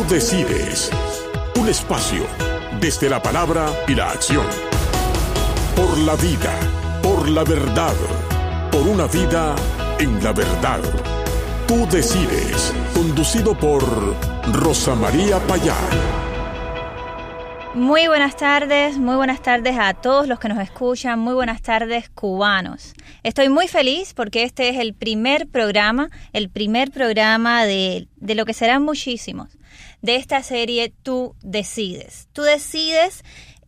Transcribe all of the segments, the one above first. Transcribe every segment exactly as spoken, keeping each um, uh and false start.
decides. Un espacio desde la palabra y la acción. Por la vida, por la verdad, por una vida en la verdad. Tú decides. Conducido por Rosa María Payá. Muy buenas tardes, muy buenas tardes a todos los que nos escuchan, muy buenas tardes cubanos. Estoy muy feliz porque este es el primer programa, el primer programa de, de lo que serán muchísimos, de esta serie Tú Decides. Tú Decides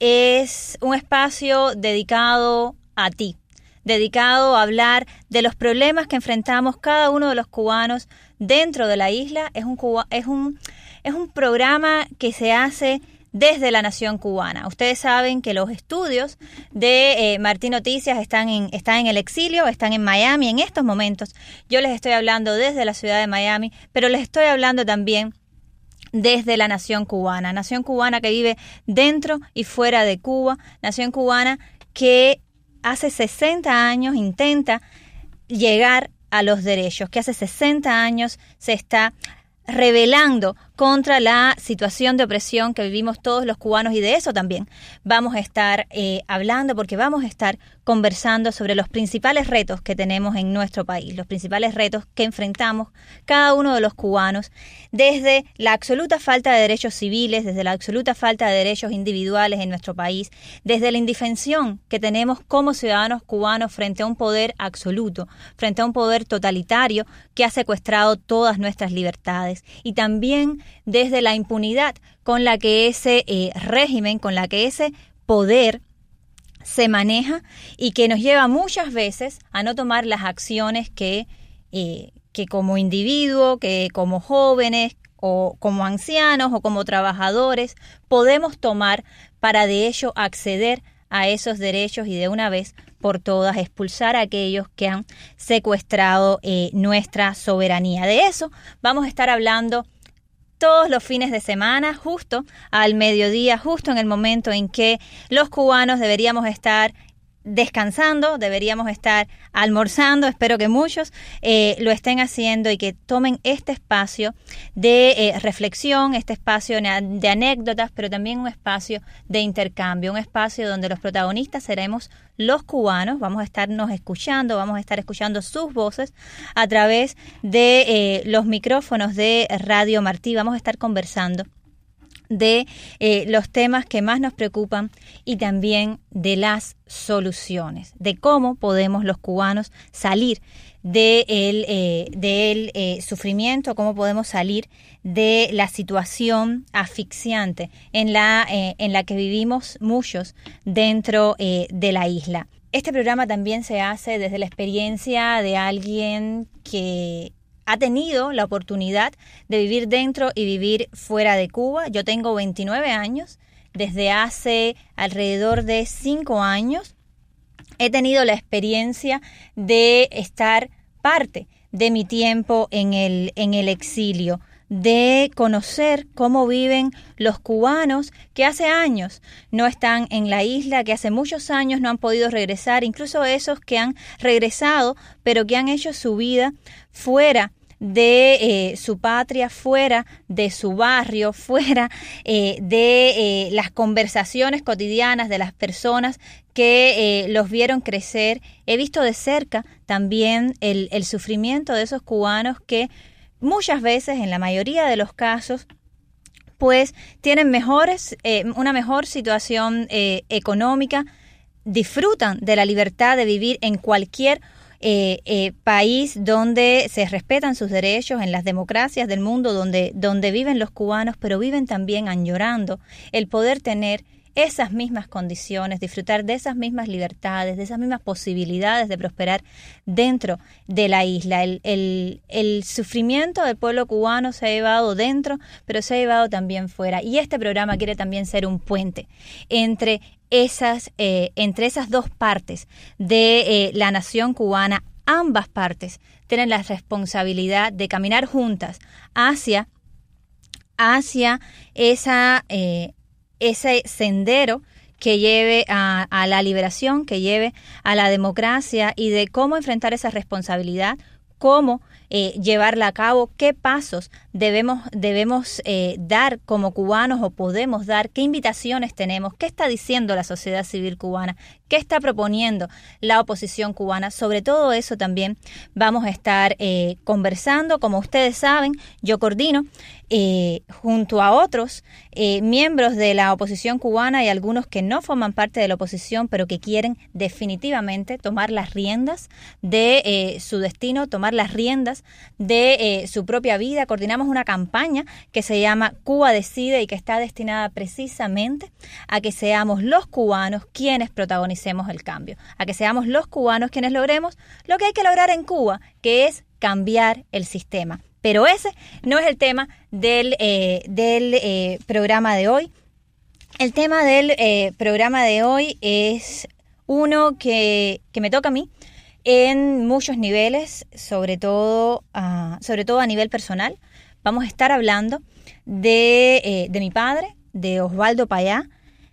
es un espacio dedicado a ti, dedicado a hablar de los problemas que enfrentamos cada uno de los cubanos dentro de la isla. Es un, es un, es un programa que se hace desde la nación cubana. Ustedes saben que los estudios de eh, Martín Noticias están en, están en el exilio, están en Miami en estos momentos. Yo les estoy hablando desde la ciudad de Miami, pero les estoy hablando también desde la nación cubana. Nación cubana que vive dentro y fuera de Cuba. Nación cubana que hace sesenta años intenta llegar a los derechos, que hace sesenta años se está rebelando contra la situación de opresión que vivimos todos los cubanos, y de eso también vamos a estar eh, hablando, porque vamos a estar conversando sobre los principales retos que tenemos en nuestro país, los principales retos que enfrentamos cada uno de los cubanos, desde la absoluta falta de derechos civiles, desde la absoluta falta de derechos individuales en nuestro país, desde la indefensión que tenemos como ciudadanos cubanos frente a un poder absoluto, frente a un poder totalitario que ha secuestrado todas nuestras libertades, y también desde la impunidad con la que ese eh, régimen, con la que ese poder se maneja, y que nos lleva muchas veces a no tomar las acciones que, eh, que como individuo, que como jóvenes, o como ancianos, o como trabajadores, podemos tomar para de ello acceder a esos derechos y de una vez por todas expulsar a aquellos que han secuestrado eh, nuestra soberanía. De eso vamos a estar hablando todos los fines de semana, justo al mediodía, justo en el momento en que los cubanos deberíamos estar descansando, deberíamos estar almorzando. Espero que muchos eh, lo estén haciendo y que tomen este espacio de eh, reflexión, este espacio de anécdotas, pero también un espacio de intercambio, un espacio donde los protagonistas seremos los cubanos. Vamos a estarnos escuchando, vamos a estar escuchando sus voces a través de eh, los micrófonos de Radio Martí. Vamos a estar conversando de eh, los temas que más nos preocupan y también de las soluciones, de cómo podemos los cubanos salir del eh, del eh, sufrimiento, cómo podemos salir de la situación asfixiante en la, eh, en la que vivimos muchos dentro eh, de la isla. Este programa también se hace desde la experiencia de alguien que ha tenido la oportunidad de vivir dentro y vivir fuera de Cuba. Yo tengo veintinueve años. Desde hace alrededor de cinco años he tenido la experiencia de estar parte de mi tiempo en el, en el exilio, de conocer cómo viven los cubanos que hace años no están en la isla, que hace muchos años no han podido regresar, incluso esos que han regresado, pero que han hecho su vida fuera de eh, su patria, fuera de su barrio, fuera eh, de eh, las conversaciones cotidianas de las personas que eh, los vieron crecer. He visto de cerca también el, el sufrimiento de esos cubanos que muchas veces, en la mayoría de los casos, pues tienen mejores, eh, una mejor situación eh, económica, disfrutan de la libertad de vivir en cualquier Eh, eh, país donde se respetan sus derechos, en las democracias del mundo donde, donde viven los cubanos, pero viven también añorando el poder tener esas mismas condiciones, disfrutar de esas mismas libertades, de esas mismas posibilidades de prosperar dentro de la isla. El, el, el sufrimiento del pueblo cubano se ha llevado dentro, pero se ha llevado también fuera. Y este programa quiere también ser un puente entre esas, eh, entre esas dos partes de eh, la nación cubana. Ambas partes tienen la responsabilidad de caminar juntas hacia, hacia esa eh, ese sendero que lleve a, a la liberación, que lleve a la democracia, y de cómo enfrentar esa responsabilidad, cómo eh, llevarla a cabo, qué pasos debemos, debemos eh, dar como cubanos o podemos dar, qué invitaciones tenemos, qué está diciendo la sociedad civil cubana, qué está proponiendo la oposición cubana. Sobre todo eso también vamos a estar eh, conversando. Como ustedes saben, yo coordino eh, junto a otros eh, miembros de la oposición cubana y algunos que no forman parte de la oposición, pero que quieren definitivamente tomar las riendas de eh, su destino, tomar las riendas de eh, su propia vida. Coordinamos una campaña que se llama Cuba Decide y que está destinada precisamente a que seamos los cubanos quienes protagonicemos el cambio, a que seamos los cubanos quienes logremos lo que hay que lograr en Cuba, que es cambiar el sistema. Pero ese no es el tema del, eh, del eh, programa de hoy. El tema del eh, programa de hoy es uno que, que me toca a mí en muchos niveles, sobre todo, uh, sobre todo a nivel personal. Vamos a estar hablando de, eh, de mi padre, de Osvaldo Payá,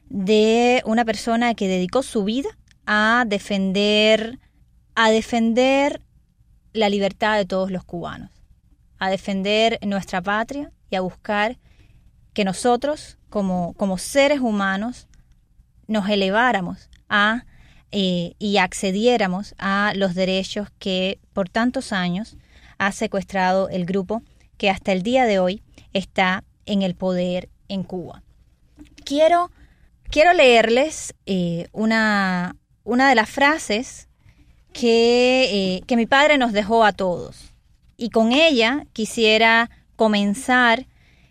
de una persona que dedicó su vida a defender, a defender la libertad de todos los cubanos, a defender nuestra patria y a buscar que nosotros, como, como seres humanos, nos eleváramos a eh, y accediéramos a los derechos que por tantos años ha secuestrado el grupo que hasta el día de hoy está en el poder en Cuba. Quiero, quiero leerles eh, una, una de las frases que, eh, que mi padre nos dejó a todos. Y con ella quisiera comenzar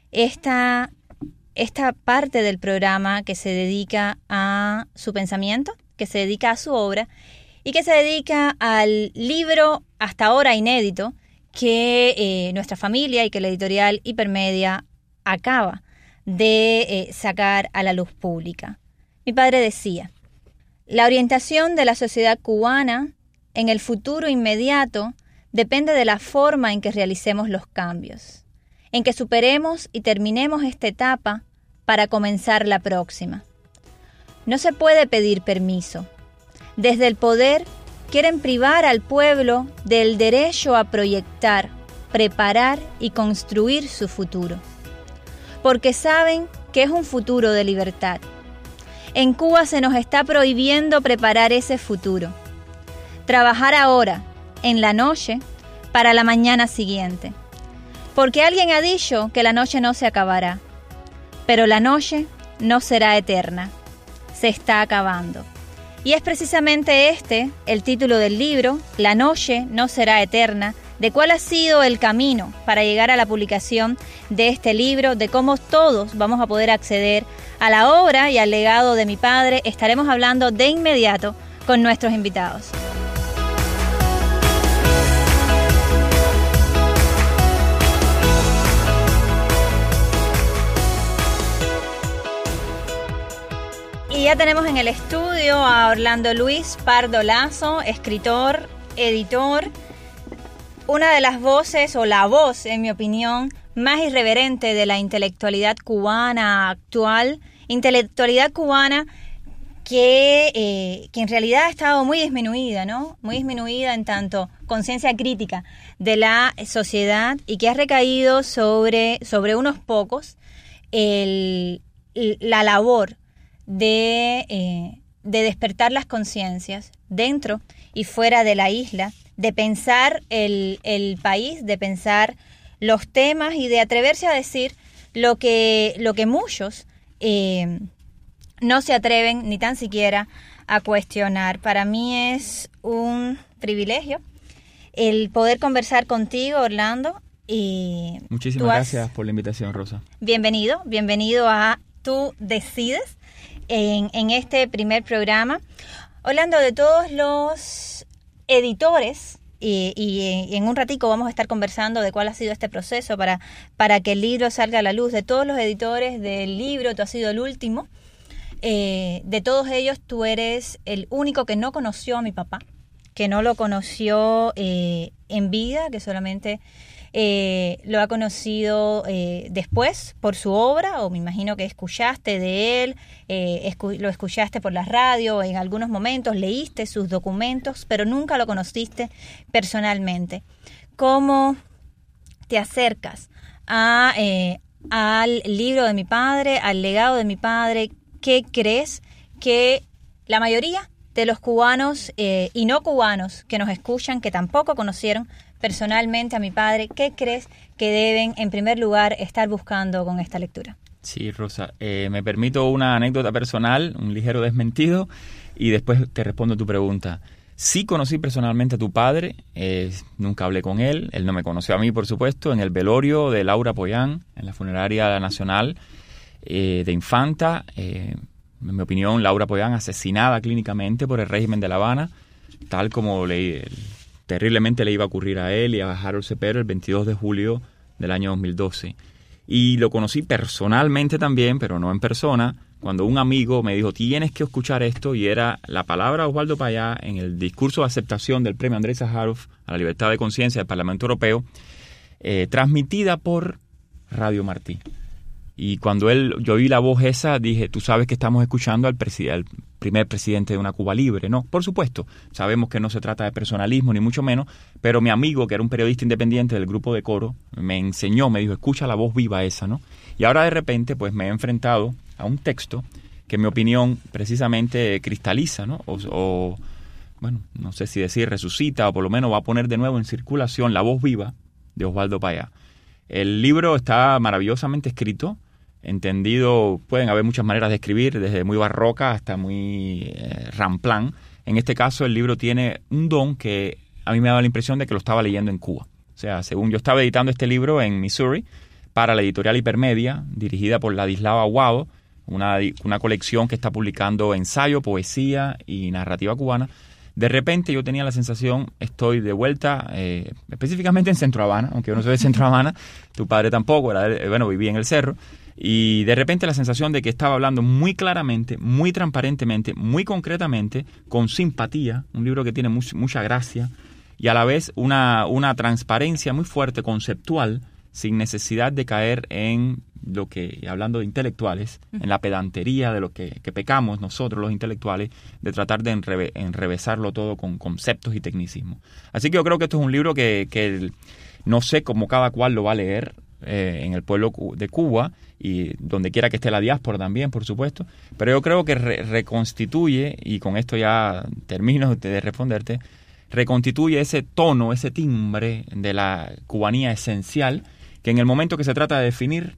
esta, esta parte del programa que se dedica a su pensamiento, que se dedica a su obra y que se dedica al libro hasta ahora inédito que eh, nuestra familia y que la editorial Hipermedia acaba de eh, sacar a la luz pública. Mi padre decía: la orientación de la sociedad cubana en el futuro inmediato depende de la forma en que realicemos los cambios, en que superemos y terminemos esta etapa para comenzar la próxima. No se puede pedir permiso. Desde el poder quieren privar al pueblo del derecho a proyectar, preparar y construir su futuro, porque saben que es un futuro de libertad. En Cuba se nos está prohibiendo preparar ese futuro. Trabajar ahora, en la noche, para la mañana siguiente. Porque alguien ha dicho que la noche no se acabará, pero la noche no será eterna, se está acabando. Y es precisamente este el título del libro, La noche no será eterna, de cuál ha sido el camino para llegar a la publicación de este libro, de cómo todos vamos a poder acceder a la obra y al legado de mi padre. Estaremos hablando de inmediato con nuestros invitados. Y ya tenemos en el estudio a Orlando Luis Pardo Lazo, escritor, editor, una de las voces, o la voz, en mi opinión, más irreverente de la intelectualidad cubana actual, intelectualidad cubana que, eh, que en realidad ha estado muy disminuida, ¿no? Muy disminuida en tanto conciencia crítica de la sociedad y que ha recaído sobre, sobre unos pocos el, la labor de, eh, de despertar las conciencias dentro y fuera de la isla, de pensar el, el país, de pensar los temas y de atreverse a decir lo que, lo que muchos eh, no se atreven ni tan siquiera a cuestionar. Para mí es un privilegio el poder conversar contigo, Orlando. Y muchísimas gracias por la invitación, Rosa. Bienvenido, bienvenido a Tú Decides en, en este primer programa. Orlando, de todos los editores, y, y, y en un ratico vamos a estar conversando de cuál ha sido este proceso para, para que el libro salga a la luz, de todos los editores del libro, tú has sido el último. Eh, de todos ellos, tú eres el único que no conoció a mi papá, que no lo conoció eh, en vida, que solamente eh, lo ha conocido eh, después por su obra, o me imagino que escuchaste de él, eh, escu- lo escuchaste por la radio, en algunos momentos leíste sus documentos, pero nunca lo conociste personalmente. ¿Cómo, te acercas a, eh, al libro de mi padre, al legado de mi padre, ¿qué crees que la mayoría de los cubanos eh, y no cubanos que nos escuchan, que tampoco conocieron personalmente a mi padre, qué crees que deben, en primer lugar, estar buscando con esta lectura? Sí, Rosa, eh, me permito una anécdota personal, un ligero desmentido, y después te respondo tu pregunta. Sí conocí personalmente a tu padre, eh, nunca hablé con él, él no me conoció a mí, por supuesto, en el velorio de Laura Pollán, en la funeraria nacional eh, de Infanta. Eh, en mi opinión, Laura Pollán asesinada clínicamente por el régimen de La Habana, tal como le, terriblemente le iba a ocurrir a él y a Harold Cepero el veintidós de julio del año dos mil doce. Y lo conocí personalmente también, pero no en persona, cuando un amigo me dijo, tienes que escuchar esto, y era la palabra de Osvaldo Payá en el discurso de aceptación del premio Andrei Sájarov a la libertad de conciencia del Parlamento Europeo, eh, transmitida por Radio Martí. Y cuando él, yo oí la voz esa, dije, tú sabes que estamos escuchando al, preside, al primer presidente de una Cuba libre, ¿no? Por supuesto, sabemos que no se trata de personalismo, ni mucho menos, pero mi amigo, que era un periodista independiente del grupo de Coro, me enseñó, me dijo, escucha la voz viva esa, ¿no? Y ahora de repente, pues me he enfrentado a un texto que, en mi opinión, precisamente cristaliza, ¿no? O, o, bueno, no sé si decir resucita, o por lo menos va a poner de nuevo en circulación la voz viva de Osvaldo Payá. El libro está maravillosamente escrito, entendido, pueden haber muchas maneras de escribir, desde muy barroca hasta muy eh, ramplán. En este caso, el libro tiene un don que a mí me ha dado la impresión de que lo estaba leyendo en Cuba. O sea, según yo estaba editando este libro en Missouri para la editorial Hipermedia, dirigida por Ladislao Aguado, una, una colección que está publicando ensayo, poesía y narrativa cubana. De repente yo tenía la sensación, estoy de vuelta, eh, específicamente en Centro Habana, aunque yo no soy de Centro Habana, tu padre tampoco, era, bueno, vivía en el Cerro, y de repente la sensación de que estaba hablando muy claramente, muy transparentemente, muy concretamente, con simpatía, un libro que tiene much, mucha gracia, y a la vez una, una transparencia muy fuerte, conceptual, sin necesidad de caer en lo que, hablando de intelectuales, en la pedantería de lo que, que pecamos nosotros los intelectuales, de tratar de enreve, enrevesarlo todo con conceptos y tecnicismos. Así que yo creo que esto es un libro que, que no sé cómo cada cual lo va a leer eh, en el pueblo de Cuba y donde quiera que esté la diáspora también, por supuesto, pero yo creo que re, reconstituye, y con esto ya termino de responderte, reconstituye ese tono, ese timbre de la cubanía esencial que en el momento que se trata de definir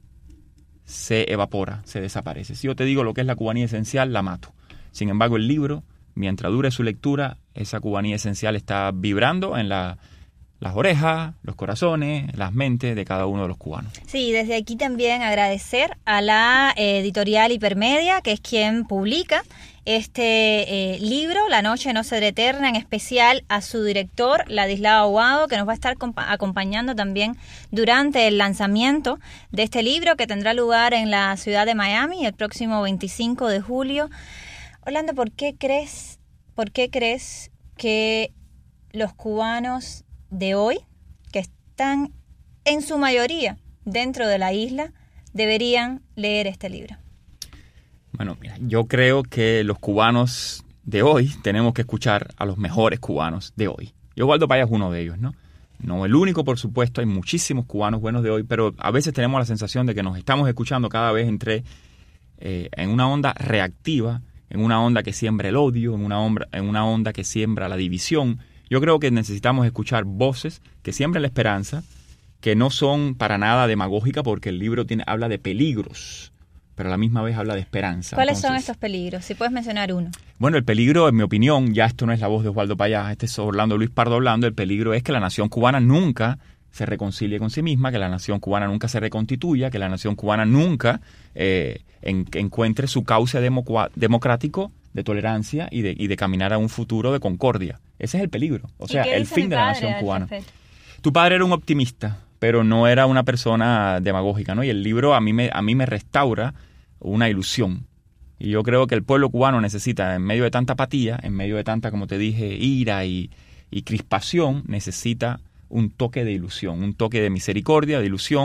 se evapora, se desaparece. Si yo te digo lo que es la cubanía esencial, la mato. Sin embargo, el libro, mientras dure su lectura, esa cubanía esencial está vibrando en la, las orejas, los corazones, las mentes de cada uno de los cubanos. Sí, desde aquí también agradecer a la eh, editorial Hipermedia, que es quien publica este eh, libro, La noche no será eterna, en especial a su director, Ladislao Aguado, que nos va a estar acompañando también durante el lanzamiento de este libro, que tendrá lugar en la ciudad de Miami el próximo veinticinco de julio. Orlando, ¿por qué crees, por qué crees que los cubanos de hoy, que están en su mayoría dentro de la isla, deberían leer este libro? Bueno, mira, yo creo que los cubanos de hoy tenemos que escuchar a los mejores cubanos de hoy. Y Osvaldo Payá es uno de ellos, ¿no? No el único, por supuesto, hay muchísimos cubanos buenos de hoy, pero a veces tenemos la sensación de que nos estamos escuchando cada vez entre eh, en una onda reactiva, en una onda que siembra el odio, en una onda, en una onda que siembra la división. Yo creo que necesitamos escuchar voces que siembren la esperanza, que no son para nada demagógicas, porque el libro tiene, habla de peligros, pero a la misma vez habla de esperanza. ¿Cuáles Entonces, son estos peligros? Si puedes mencionar uno. Bueno, el peligro, en mi opinión, ya esto no es la voz de Osvaldo Payá, este es Orlando Luis Pardo hablando, el peligro es que la nación cubana nunca se reconcilie con sí misma, que la nación cubana nunca se reconstituya, que la nación cubana nunca eh, en, encuentre su cauce democ- democrático de tolerancia y de, y de caminar a un futuro de concordia. Ese es el peligro, o sea, el fin de la nación cubana. Tu padre era un optimista, pero no era una persona demagógica, ¿no? Y el libro a mí me, a mí me restaura una ilusión. Y yo creo que el pueblo cubano necesita, en medio de tanta apatía, en medio de tanta, como te dije, ira y, y crispación, necesita un toque de ilusión, un toque de misericordia, de ilusión,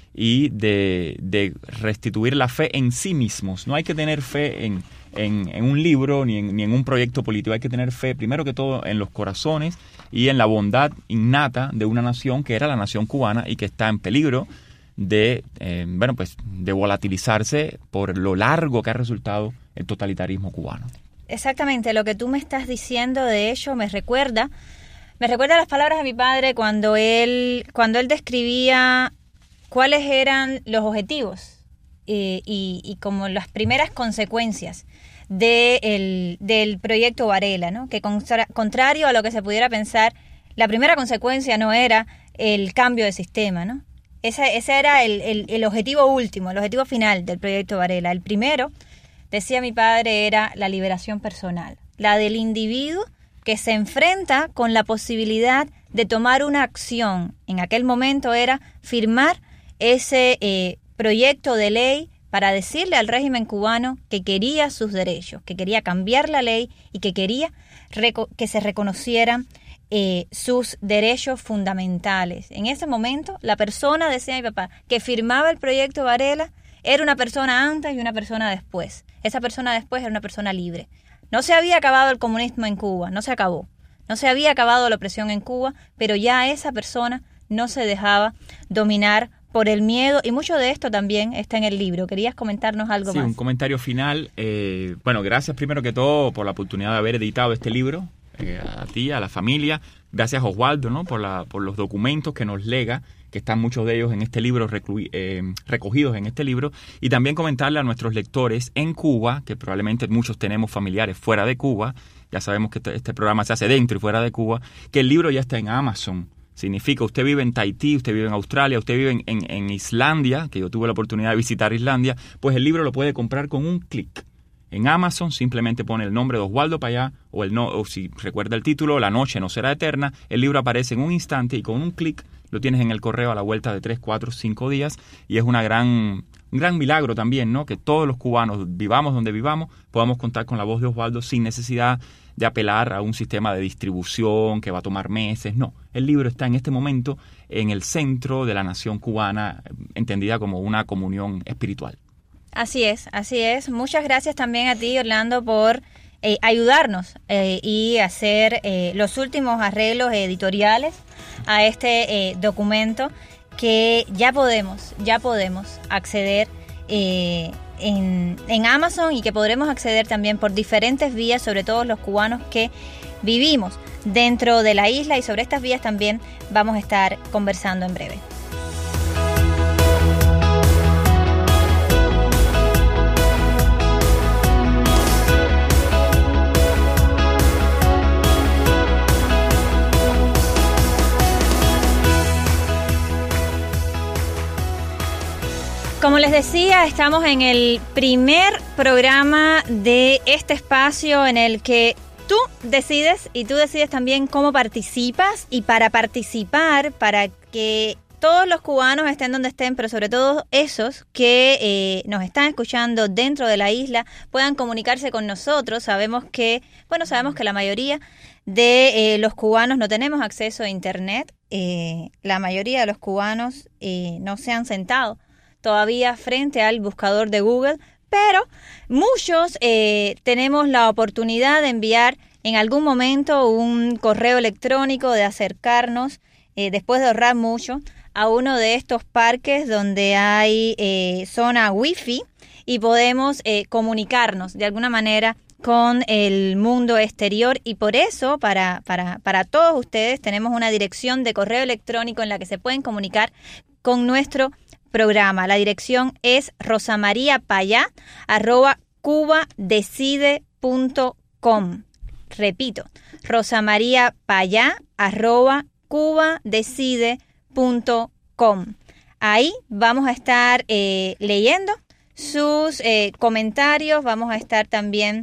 y de, de restituir la fe en sí mismos. No hay que tener fe en, en, en un libro ni en, ni en un proyecto político. Hay que tener fe, primero que todo, en los corazones y en la bondad innata de una nación que era la nación cubana y que está en peligro de, eh, bueno, pues, de volatilizarse por lo largo que ha resultado el totalitarismo cubano. Exactamente, lo que tú me estás diciendo, de hecho, me recuerda, me recuerda las palabras de mi padre cuando él, cuando él describía cuáles eran los objetivos eh, y, y como las primeras consecuencias de el, del proyecto Varela, ¿no? Que contra, contrario a lo que se pudiera pensar, la primera consecuencia no era el cambio de sistema, ¿no? Ese, ese era el, el, el objetivo último, el objetivo final del proyecto Varela. El primero, decía mi padre, era la liberación personal, la del individuo que se enfrenta con la posibilidad de tomar una acción. En aquel momento era firmar ese eh, proyecto de ley para decirle al régimen cubano que quería sus derechos, que quería cambiar la ley y que quería reco- que se reconocieran Eh, sus derechos fundamentales. En ese momento, la persona, decía mi papá, que firmaba el proyecto Varela era una persona antes y una persona después. Esa persona después era una persona libre. No se había acabado el comunismo en Cuba, no se acabó. No se había acabado la opresión en Cuba, pero ya esa persona no se dejaba dominar por el miedo, y mucho de esto también está en el libro. ¿Querías comentarnos algo sí, más? Sí, un comentario final. Eh, bueno, gracias primero que todo por la oportunidad de haber editado este libro. Eh, a ti, a la familia, gracias Oswaldo, ¿no? por, la, por los documentos que nos lega, que están muchos de ellos en este libro, reclu- eh, recogidos en este libro, y también comentarle a nuestros lectores en Cuba, que probablemente muchos tenemos familiares fuera de Cuba, ya sabemos que este, este programa se hace dentro y fuera de Cuba, que el libro ya está en Amazon. Significa, usted vive en Tahití, usted vive en Australia, usted vive en, en, en Islandia, que yo tuve la oportunidad de visitar Islandia, pues el libro lo puede comprar con un clic. En Amazon simplemente pone el nombre de Oswaldo Payá o, el no, o si recuerda el título, La noche no será eterna. El libro aparece en un instante y con un clic lo tienes en el correo a la vuelta de tres, cuatro, cinco días. Y es una gran, un gran milagro también, ¿no? Que todos los cubanos, vivamos donde vivamos, podamos contar con la voz de Oswaldo sin necesidad de apelar a un sistema de distribución que va a tomar meses. No, el libro está en este momento en el centro de la nación cubana, entendida como una comunión espiritual. Así es, así es. Muchas gracias también a ti, Orlando, por eh, ayudarnos eh, y hacer eh, los últimos arreglos editoriales a este eh, documento que ya podemos, ya podemos acceder eh, en, en Amazon y que podremos acceder también por diferentes vías, sobre todo los cubanos que vivimos dentro de la isla, y sobre estas vías también vamos a estar conversando en breve. Como les decía, estamos en el primer programa de este espacio en el que tú decides y tú decides también cómo participas, y para participar, para que todos los cubanos estén donde estén, pero sobre todo esos que eh, nos están escuchando dentro de la isla, puedan comunicarse con nosotros. Sabemos que, bueno, sabemos que la mayoría de eh, los cubanos no tenemos acceso a Internet. Eh, la mayoría de los cubanos eh, no se han sentado todavía frente al buscador de Google, pero muchos eh, tenemos la oportunidad de enviar en algún momento un correo electrónico, de acercarnos, eh, después de ahorrar mucho, a uno de estos parques donde hay eh, zona wifi, y podemos eh, comunicarnos de alguna manera con el mundo exterior. Y por eso, para, para, para todos ustedes, tenemos una dirección de correo electrónico en la que se pueden comunicar con nuestro programa. La dirección es rosamariapayá arroba cubadecide punto com. Repito, rosamariapayá arroba cubadecide punto com. Ahí vamos a estar eh, leyendo sus eh, comentarios, vamos a estar también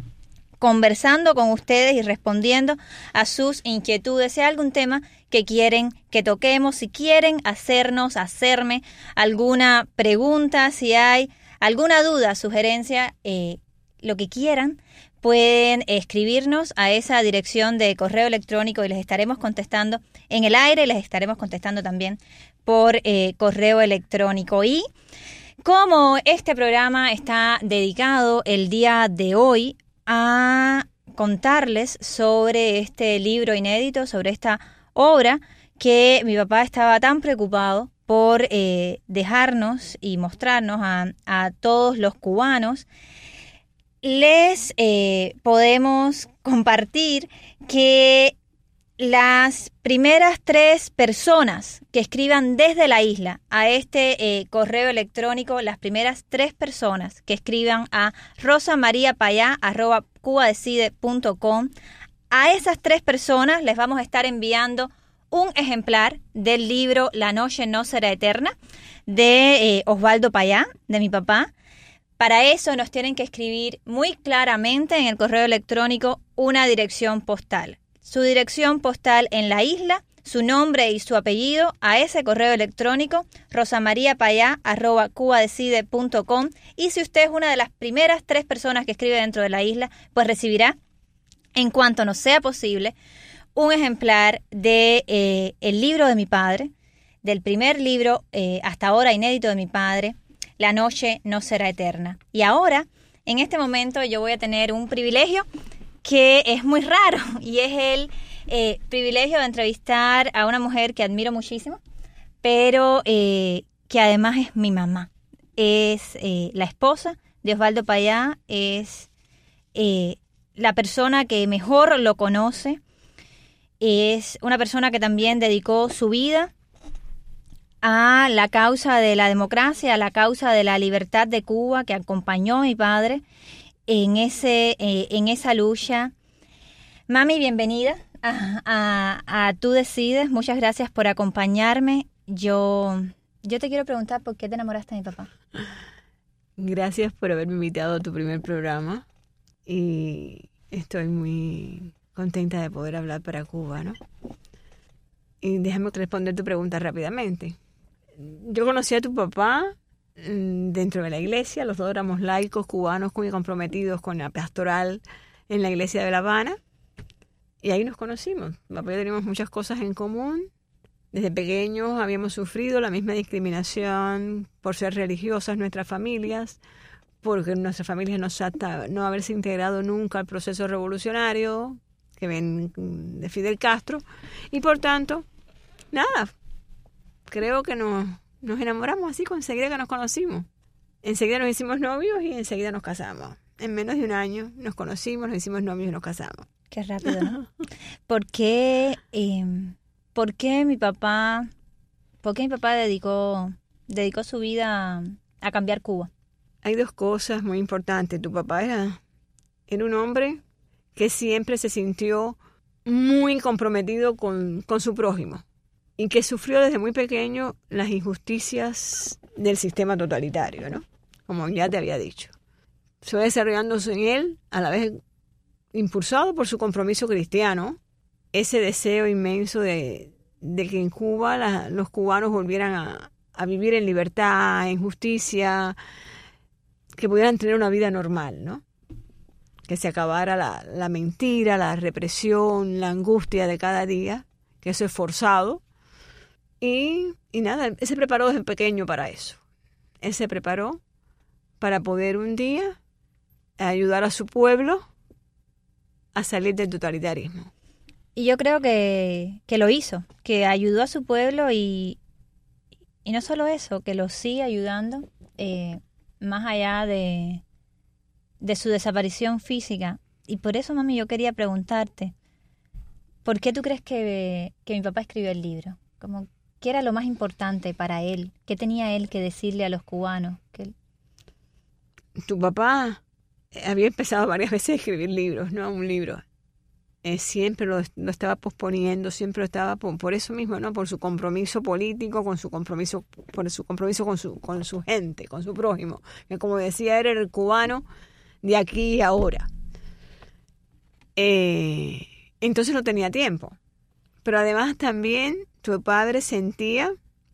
conversando con ustedes y respondiendo a sus inquietudes. Si hay algún tema que quieren que toquemos, si quieren hacernos, hacerme alguna pregunta, si hay alguna duda, sugerencia, eh, lo que quieran, pueden escribirnos a esa dirección de correo electrónico y les estaremos contestando en el aire, y les estaremos contestando también por eh, correo electrónico. Y como este programa está dedicado el día de hoy a contarles sobre este libro inédito, sobre esta obra que mi papá estaba tan preocupado por eh, dejarnos y mostrarnos a, a todos los cubanos, les eh, podemos compartir que las primeras tres personas que escriban desde la isla a este eh, correo electrónico, las primeras tres personas que escriban a rosamariapayá arroba cubadecide punto com, a esas tres personas les vamos a estar enviando un ejemplar del libro La noche no será eterna de eh, Osvaldo Payá, de mi papá. Para eso nos tienen que escribir muy claramente en el correo electrónico una dirección postal. Su dirección postal en la isla, su nombre y su apellido a ese correo electrónico rosamariapayá arroba cubadecide punto com, y si usted es una de las primeras tres personas que escribe dentro de la isla, pues recibirá, en cuanto nos sea posible, un ejemplar de eh, el libro de mi padre, del primer libro eh, hasta ahora inédito de mi padre, La noche no será eterna. Y ahora, en este momento, yo voy a tener un privilegio que es muy raro, y es el eh, privilegio de entrevistar a una mujer que admiro muchísimo, pero eh, que además es mi mamá. Es eh, la esposa de Osvaldo Payá, es eh, la persona que mejor lo conoce, es una persona que también dedicó su vida a la causa de la democracia, a la causa de la libertad de Cuba, que acompañó a mi padre en ese eh, en esa lucha. Mami, bienvenida a, a, a Tú Decides. Muchas gracias por acompañarme. Yo, yo te quiero preguntar por qué te enamoraste de mi papá. Gracias por haberme invitado a tu primer programa y estoy muy contenta de poder hablar para Cuba, ¿no? Y déjame responder tu pregunta rápidamente. Yo conocí a tu papá dentro de la iglesia, los dos éramos laicos cubanos muy comprometidos con la pastoral en la iglesia de La Habana, y ahí nos conocimos. Papá y yo teníamos muchas cosas en común. Desde pequeños habíamos sufrido la misma discriminación por ser religiosas nuestras familias, porque nuestras familias no, no haberse integrado nunca al proceso revolucionario que ven de Fidel Castro, y por tanto, nada, creo que nos, nos enamoramos así, enseguida que nos conocimos. Enseguida nos hicimos novios y enseguida nos casamos. En menos de un año nos conocimos, nos hicimos novios y nos casamos. Qué rápido, ¿no? ¿Por qué, eh, ¿por qué mi papá, por qué mi papá dedicó, dedicó su vida a, a cambiar Cuba? Hay dos cosas muy importantes. Tu papá era, era un hombre que siempre se sintió muy comprometido con, con su prójimo y que sufrió desde muy pequeño las injusticias del sistema totalitario, ¿no? Como ya te había dicho. Fue desarrollándose en él, a la vez impulsado por su compromiso cristiano, ese deseo inmenso de, de que en Cuba la, los cubanos volvieran a, a vivir en libertad, en justicia, que pudieran tener una vida normal, ¿no? Que se acabara la, la mentira, la represión, la angustia de cada día, que eso es forzado. Y, y nada, él se preparó desde pequeño para eso. Él se preparó para poder un día ayudar a su pueblo a salir del totalitarismo. Y yo creo que, que lo hizo, que ayudó a su pueblo y, y no solo eso, que lo sigue ayudando eh, más allá de... de su desaparición física. Y por eso, mami, yo quería preguntarte, ¿por qué tú crees que, que mi papá escribió el libro? Como, ¿qué era lo más importante para él? ¿Qué tenía él que decirle a los cubanos? Que él... Tu papá había empezado varias veces a escribir libros, ¿no? Un libro. Eh, siempre lo, lo estaba posponiendo, siempre lo estaba por, por eso mismo, ¿no? Por su compromiso político, con su compromiso, por su compromiso con su, con su gente, con su prójimo. Que como decía, era el cubano de aquí y ahora. Eh, entonces no tenía tiempo. Pero además también tu padre sentía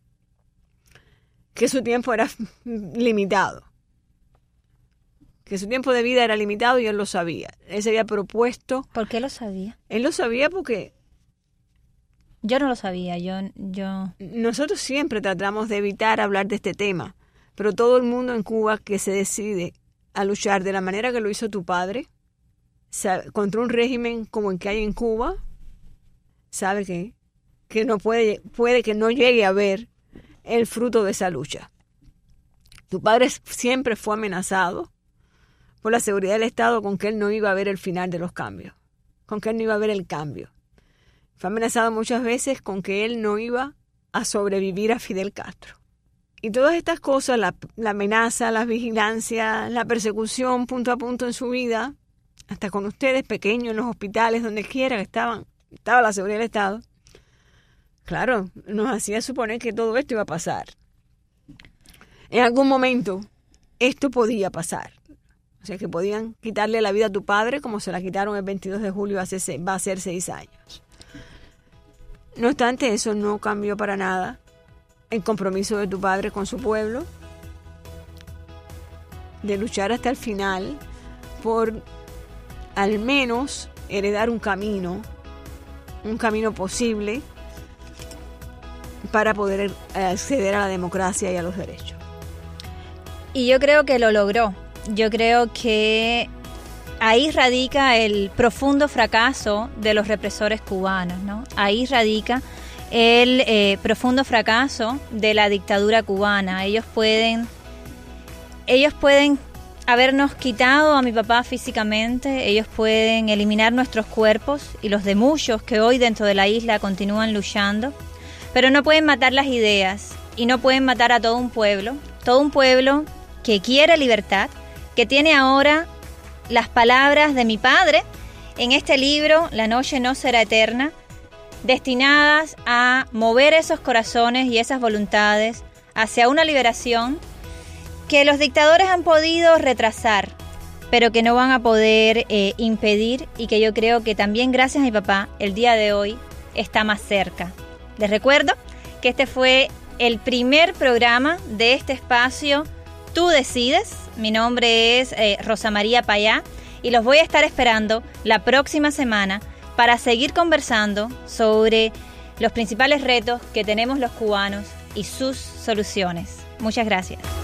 que su tiempo era limitado. Que su tiempo de vida era limitado y él lo sabía. Él se había propuesto... ¿Por qué lo sabía? Él lo sabía porque Yo no lo sabía, yo, yo... Nosotros siempre tratamos de evitar hablar de este tema, pero todo el mundo en Cuba que se decide a luchar de la manera que lo hizo tu padre, sabe, contra un régimen como el que hay en Cuba, sabe que, que no puede, puede que no llegue a ver el fruto de esa lucha. Tu padre siempre fue amenazado por la seguridad del Estado con que él no iba a ver el final de los cambios, con que él no iba a ver el cambio. Fue amenazado muchas veces con que él no iba a sobrevivir a Fidel Castro. Y todas estas cosas, la, la amenaza, la vigilancia, la persecución punto a punto en su vida, hasta con ustedes pequeños en los hospitales, donde quiera que estaban, estaba la seguridad del Estado, claro, nos hacía suponer que todo esto iba a pasar. En algún momento esto podía pasar. O sea, que podían quitarle la vida a tu padre como se la quitaron el veintidós de julio, hace, va a ser seis años. No obstante, eso no cambió para nada el compromiso de tu padre con su pueblo, de luchar hasta el final por al menos heredar un camino, un camino posible para poder acceder a la democracia y a los derechos. Y yo creo que lo logró. Yo creo que ahí radica el profundo fracaso de los represores cubanos, ¿no? Ahí radica el eh, profundo fracaso de la dictadura cubana. Ellos pueden, ellos pueden habernos quitado a mi papá físicamente, ellos pueden eliminar nuestros cuerpos y los de muchos que hoy dentro de la isla continúan luchando, pero no pueden matar las ideas y no pueden matar a todo un pueblo, todo un pueblo que quiere libertad, que tiene ahora las palabras de mi padre en este libro, La noche no será eterna, destinadas a mover esos corazones y esas voluntades hacia una liberación que los dictadores han podido retrasar, pero que no van a poder eh, impedir, y que yo creo que también gracias a mi papá el día de hoy está más cerca. Les recuerdo que este fue el primer programa de este espacio Tú Decides. Mi nombre es eh, Rosa María Payá y los voy a estar esperando la próxima semana para seguir conversando sobre los principales retos que tenemos los cubanos y sus soluciones. Muchas gracias.